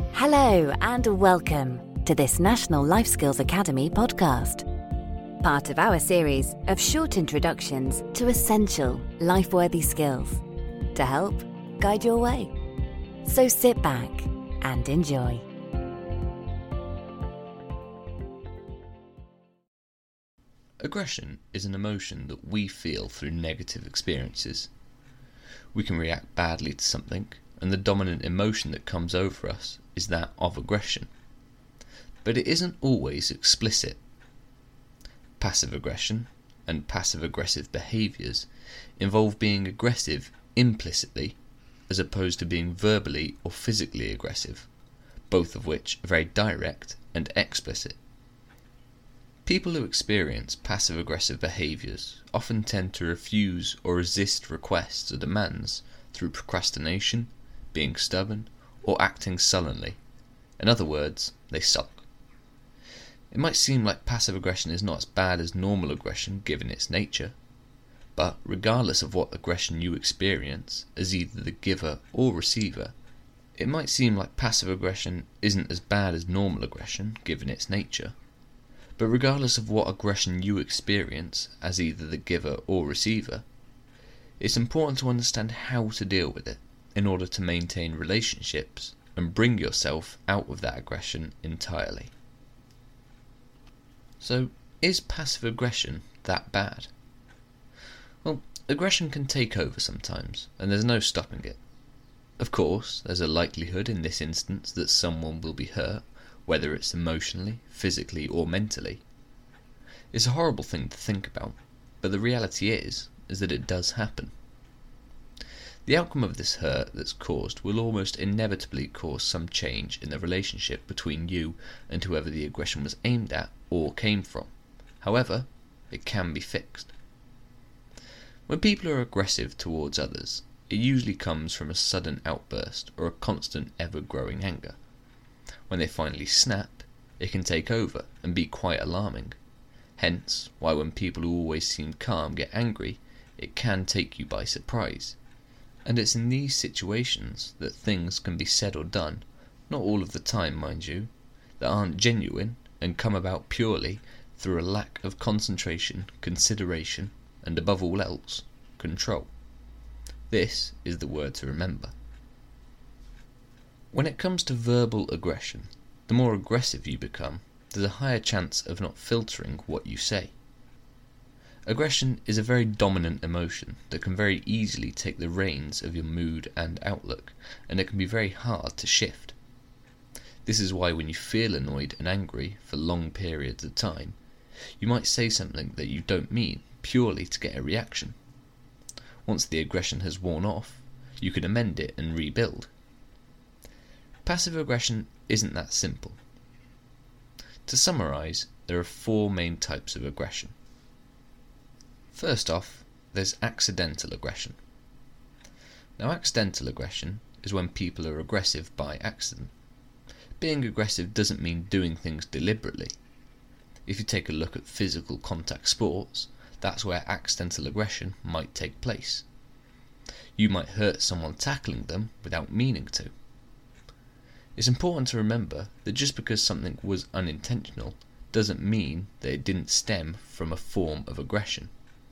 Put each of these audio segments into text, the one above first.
Hello and welcome to this National Life Skills Academy podcast, part of our series of short introductions to essential life-worthy skills to help guide your way. So sit back and enjoy. Aggression is an emotion that we feel through negative experiences. We can react badly to something, and the dominant emotion that comes over us is that of aggression. But it isn't always explicit. Passive aggression and passive-aggressive behaviours involve being aggressive implicitly as opposed to being verbally or physically aggressive, both of which are very direct and explicit. People who experience passive-aggressive behaviours often tend to refuse or resist requests or demands through procrastination, being stubborn, or acting sullenly. In other words, they sulk. It might seem like passive aggression is not as bad as normal aggression given its nature, but regardless of what aggression you experience as either the giver or receiver, it might seem like passive aggression isn't as bad as normal aggression given its nature. But regardless of what aggression you experience as either the giver or receiver, it's important to understand how to deal with it in order to maintain relationships and bring yourself out of that aggression entirely. So, is passive aggression that bad? Well, aggression can take over sometimes, and there's no stopping it. Of course, there's a likelihood in this instance that someone will be hurt, whether it's emotionally, physically, or mentally. It's a horrible thing to think about, but the reality is that it does happen. The outcome of this hurt that's caused will almost inevitably cause some change in the relationship between you and whoever the aggression was aimed at or came from. However, it can be fixed. When people are aggressive towards others, it usually comes from a sudden outburst or a constant ever-growing anger. When they finally snap, it can take over and be quite alarming. Hence, why when people who always seem calm get angry, it can take you by surprise. And it's in these situations that things can be said or done, not all of the time mind you, that aren't genuine and come about purely through a lack of concentration, consideration, and above all else, control. This is the word to remember. When it comes to verbal aggression, the more aggressive you become, there's a higher chance of not filtering what you say. Aggression is a very dominant emotion that can very easily take the reins of your mood and outlook, and it can be very hard to shift. This is why when you feel annoyed and angry for long periods of time, you might say something that you don't mean purely to get a reaction. Once the aggression has worn off, you can amend it and rebuild. Passive aggression isn't that simple. To summarise, there are 4 main types of aggression. First off, there's accidental aggression. Now, accidental aggression is when people are aggressive by accident. Being aggressive doesn't mean doing things deliberately. If you take a look at physical contact sports, that's where accidental aggression might take place. You might hurt someone tackling them without meaning to. It's important to remember that just because something was unintentional doesn't mean that it didn't stem from a form of aggression.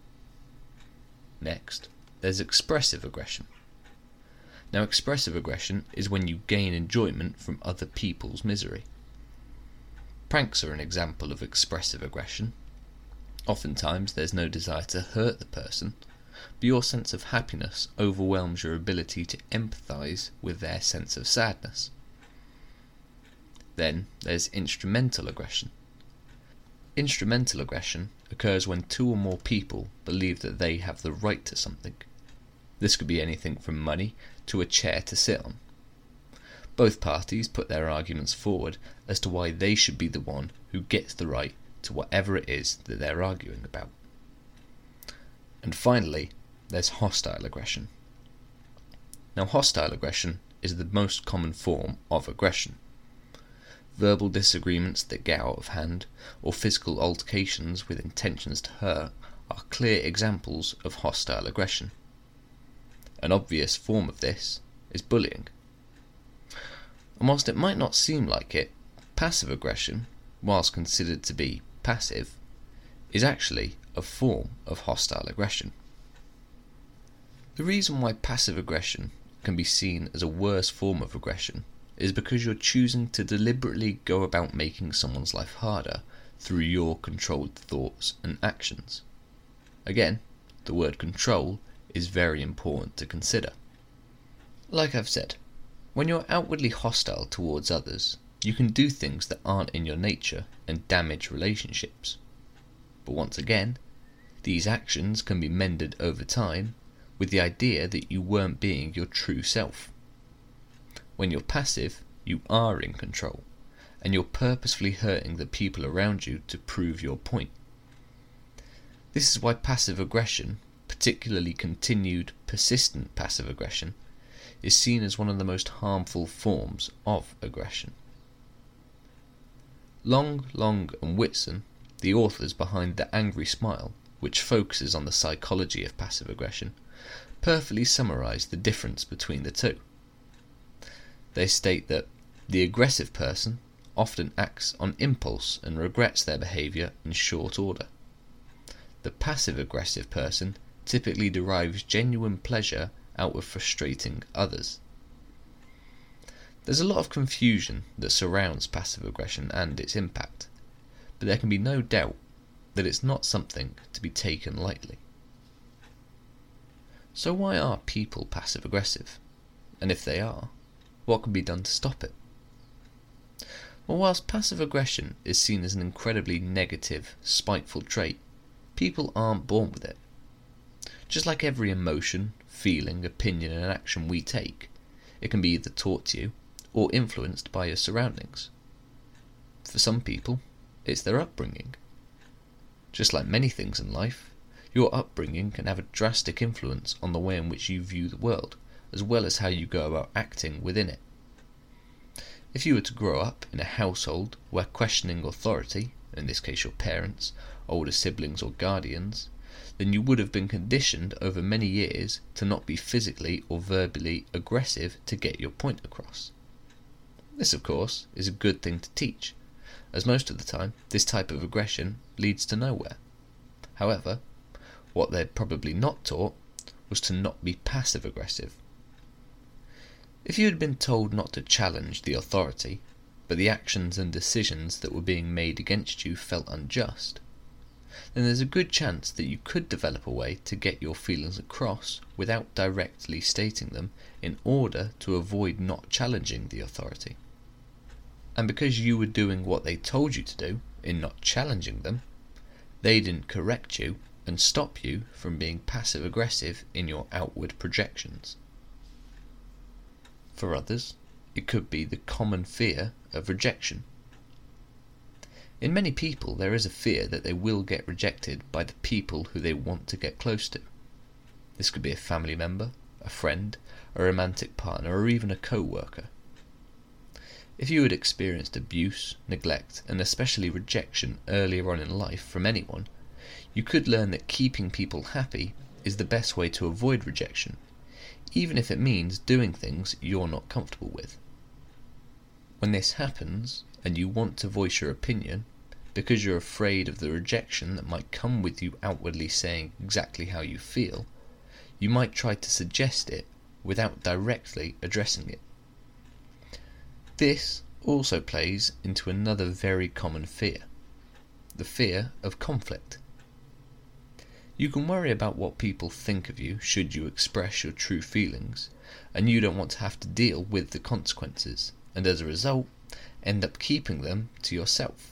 Next, there's expressive aggression. Now, expressive aggression is when you gain enjoyment from other people's misery. Pranks are an example of expressive aggression. Oftentimes, there's no desire to hurt the person, but your sense of happiness overwhelms your ability to empathise with their sense of sadness. Then, there's instrumental aggression. Instrumental aggression occurs when 2 or more people believe that they have the right to something. This could be anything from money to a chair to sit on. Both parties put their arguments forward as to why they should be the one who gets the right to whatever it is that they're arguing about. And finally, there's hostile aggression. Now, hostile aggression is the most common form of aggression. Verbal disagreements that get out of hand, or physical altercations with intentions to hurt, are clear examples of hostile aggression. An obvious form of this is bullying. And whilst it might not seem like it, passive aggression, whilst considered to be passive, is actually a form of hostile aggression. The reason why passive aggression can be seen as a worse form of aggression is because you're choosing to deliberately go about making someone's life harder through your controlled thoughts and actions. Again, the word control is very important to consider. Like I've said, when you're outwardly hostile towards others, you can do things that aren't in your nature and damage relationships. But once again, these actions can be mended over time with the idea that you weren't being your true self. When you're passive, you are in control, and you're purposefully hurting the people around you to prove your point. This is why passive aggression, particularly continued, persistent passive aggression, is seen as one of the most harmful forms of aggression. Long, and Whitson, the authors behind The Angry Smile, which focuses on the psychology of passive aggression, perfectly summarise the difference between the two. They state that the aggressive person often acts on impulse and regrets their behaviour in short order. The passive-aggressive person typically derives genuine pleasure out of frustrating others. There's a lot of confusion that surrounds passive aggression and its impact, but there can be no doubt that it's not something to be taken lightly. So why are people passive-aggressive? And if they are, what can be done to stop it? Well, whilst passive aggression is seen as an incredibly negative, spiteful trait, people aren't born with it. Just like every emotion, feeling, opinion and action we take, it can be either taught to you or influenced by your surroundings. For some people, it's their upbringing. Just like many things in life, your upbringing can have a drastic influence on the way in which you view the world, as well as how you go about acting within it. If you were to grow up in a household where questioning authority, in this case your parents, older siblings or guardians, then you would have been conditioned over many years to not be physically or verbally aggressive to get your point across. This, of course, is a good thing to teach, as most of the time this type of aggression leads to nowhere. However, what they'd probably not taught was to not be passive-aggressive. If you had been told not to challenge the authority, but the actions and decisions that were being made against you felt unjust, then there's a good chance that you could develop a way to get your feelings across without directly stating them in order to avoid not challenging the authority. And because you were doing what they told you to do in not challenging them, they didn't correct you and stop you from being passive-aggressive in your outward projections. For others, it could be the common fear of rejection. In many people, there is a fear that they will get rejected by the people who they want to get close to. This could be a family member, a friend, a romantic partner, or even a co-worker. If you had experienced abuse, neglect, and especially rejection earlier on in life from anyone, you could learn that keeping people happy is the best way to avoid rejection, even if it means doing things you're not comfortable with. When this happens, and you want to voice your opinion, because you're afraid of the rejection that might come with you outwardly saying exactly how you feel, you might try to suggest it without directly addressing it. This also plays into another very common fear, the fear of conflict. You can worry about what people think of you should you express your true feelings, and you don't want to have to deal with the consequences, and as a result, end up keeping them to yourself.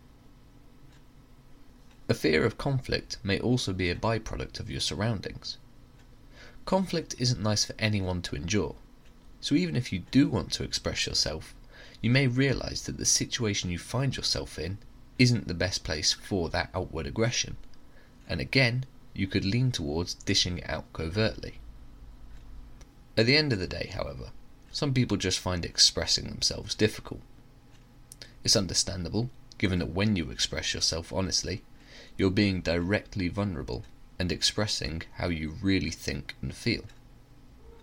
A fear of conflict may also be a byproduct of your surroundings. Conflict isn't nice for anyone to endure, so even if you do want to express yourself, you may realise that the situation you find yourself in isn't the best place for that outward aggression, and again, you could lean towards dishing it out covertly. At the end of the day, however, some people just find expressing themselves difficult. It's understandable, given that when you express yourself honestly, you're being directly vulnerable and expressing how you really think and feel.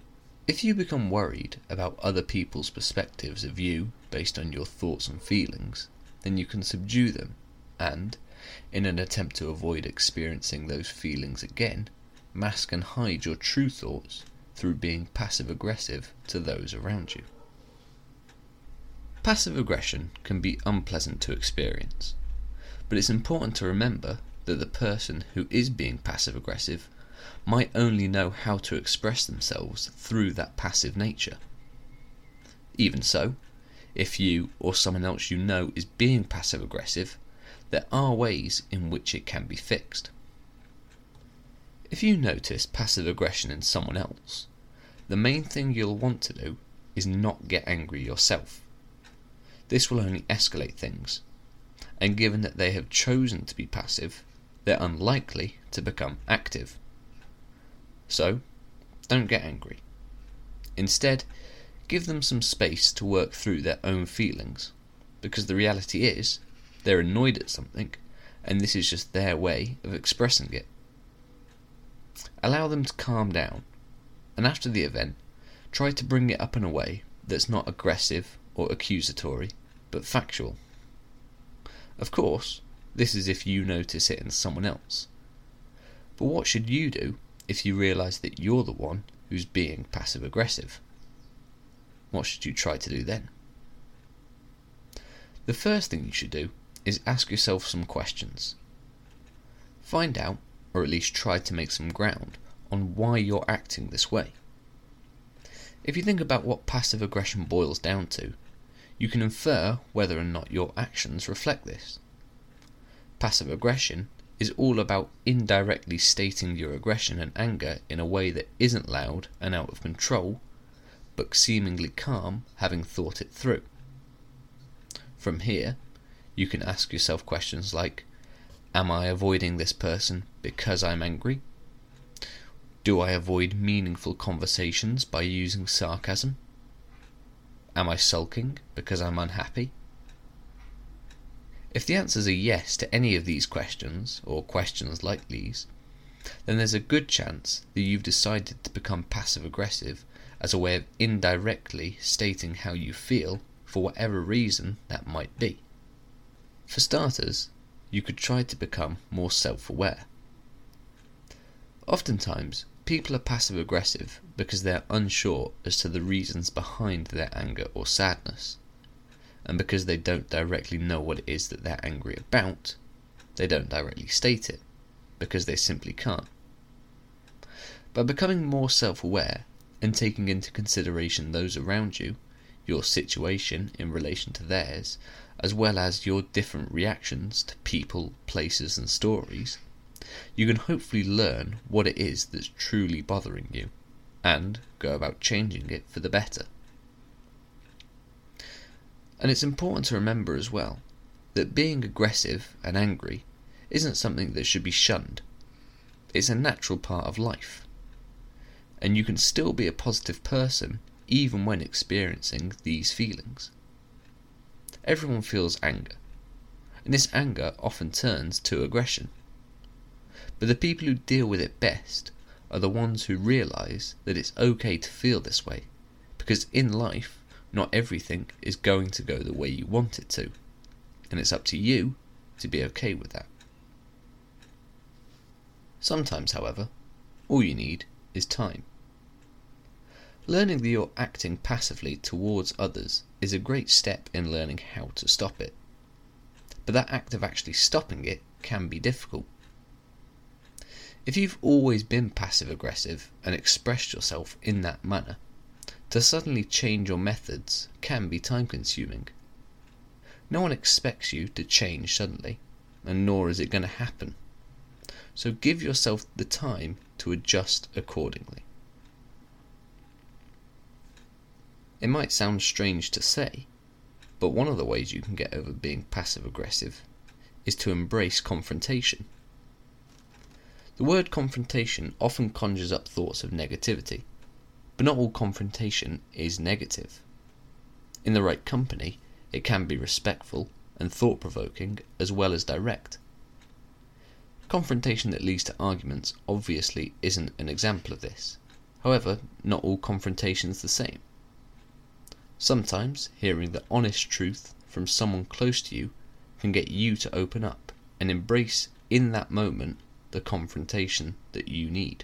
If you become worried about other people's perspectives of you based on your thoughts and feelings, then you can subdue them and, in an attempt to avoid experiencing those feelings again, mask and hide your true thoughts through being passive-aggressive to those around you. Passive aggression can be unpleasant to experience, but it's important to remember that the person who is being passive-aggressive might only know how to express themselves through that passive nature. Even so, if you or someone else you know is being passive-aggressive, there are ways in which it can be fixed. If you notice passive aggression in someone else, the main thing you'll want to do is not get angry yourself. This will only escalate things, and given that they have chosen to be passive, they're unlikely to become active. So, don't get angry. Instead, give them some space to work through their own feelings, because the reality is, they're annoyed at something, and this is just their way of expressing it. Allow them to calm down, and after the event, try to bring it up in a way that's not aggressive or accusatory, but factual. Of course, this is if you notice it in someone else. But what should you do if you realise that you're the one who's being passive-aggressive? What should you try to do then? The first thing you should do is ask yourself some questions. Find out, or at least try to make some ground, on why you're acting this way. If you think about what passive aggression boils down to, you can infer whether or not your actions reflect this. Passive aggression is all about indirectly stating your aggression and anger in a way that isn't loud and out of control, but seemingly calm, having thought it through. From here, you can ask yourself questions like, am I avoiding this person because I'm angry? Do I avoid meaningful conversations by using sarcasm? Am I sulking because I'm unhappy? If the answers are yes to any of these questions, or questions like these, then there's a good chance that you've decided to become passive-aggressive as a way of indirectly stating how you feel for whatever reason that might be. For starters, you could try to become more self-aware. Oftentimes, people are passive-aggressive because they are unsure as to the reasons behind their anger or sadness, and because they don't directly know what it is that they're angry about, they don't directly state it, because they simply can't. By becoming more self-aware and taking into consideration those around you, your situation in relation to theirs, as well as your different reactions to people, places and stories, you can hopefully learn what it is that's truly bothering you, and go about changing it for the better. And it's important to remember as well, that being aggressive and angry isn't something that should be shunned. It's a natural part of life. And you can still be a positive person even when experiencing these feelings. Everyone feels anger, and this anger often turns to aggression. But the people who deal with it best are the ones who realise that it's okay to feel this way, because in life, not everything is going to go the way you want it to, and it's up to you to be okay with that. Sometimes, however, all you need is time. Learning that you're acting passively towards others is a great step in learning how to stop it, but that act of actually stopping it can be difficult. If you've always been passive-aggressive and expressed yourself in that manner, to suddenly change your methods can be time-consuming. No one expects you to change suddenly, and nor is it going to happen. So give yourself the time to adjust accordingly. It might sound strange to say, but one of the ways you can get over being passive-aggressive is to embrace confrontation. The word confrontation often conjures up thoughts of negativity, but not all confrontation is negative. In the right company, it can be respectful and thought-provoking as well as direct. Confrontation that leads to arguments obviously isn't an example of this, However, not all confrontations the same. Sometimes hearing the honest truth from someone close to you can get you to open up and embrace in that moment the confrontation that you need.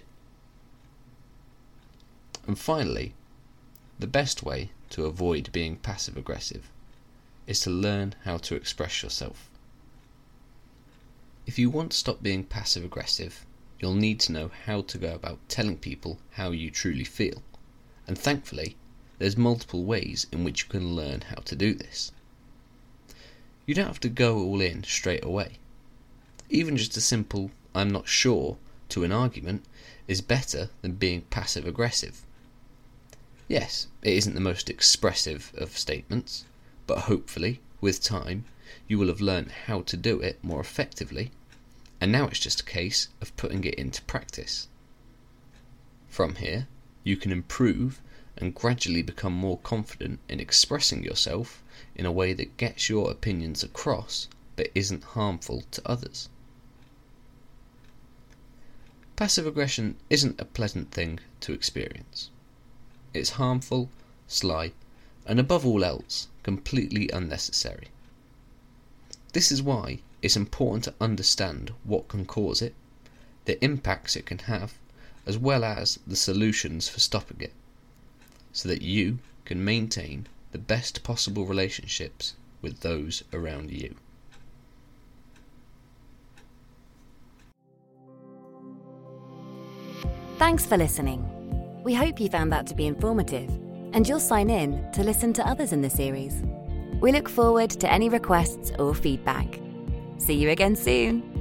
And finally, the best way to avoid being passive aggressive is to learn how to express yourself. If you want to stop being passive aggressive, you'll need to know how to go about telling people how you truly feel. And thankfully, there's multiple ways in which you can learn how to do this. You don't have to go all in straight away. Even just a simple "I'm not sure" to an argument is better than being passive aggressive. Yes, it isn't the most expressive of statements, but hopefully, with time, you will have learned how to do it more effectively, and now it's just a case of putting it into practice. From here, you can improve and gradually become more confident in expressing yourself in a way that gets your opinions across but isn't harmful to others. Passive aggression isn't a pleasant thing to experience. It's harmful, sly, and above all else, completely unnecessary. This is why it's important to understand what can cause it, the impacts it can have, as well as the solutions for stopping it, so that you can maintain the best possible relationships with those around you. Thanks for listening. We hope you found that to be informative, and you'll sign in to listen to others in the series. We look forward to any requests or feedback. See you again soon.